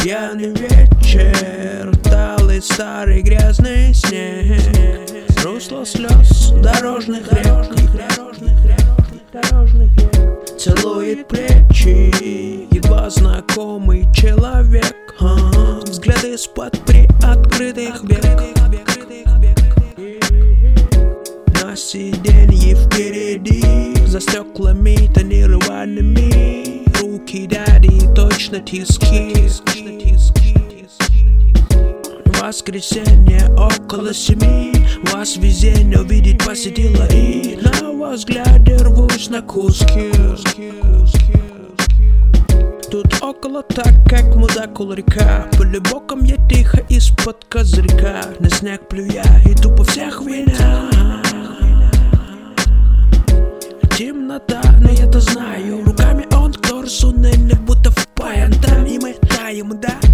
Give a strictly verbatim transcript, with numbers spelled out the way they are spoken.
Пьяный вечер, талый старый грязный снег, русло слез дорожных рек, целует плечи едва знакомый человек, а, взгляд из-под приоткрытых век. На сиденье впереди, за стеклами тонированными, руки дади точно тиски. Воскресенье около семи, вас везение увидеть посетила, и на вас взгляде рвусь на куски. Тут около так, как мудак у река, были боком я тихо из-под козырька, на снег плюя и тупо всех виня. Темнота, но я-то знаю, руками он к торсу ныльных будто впаян там, и мы таем, да.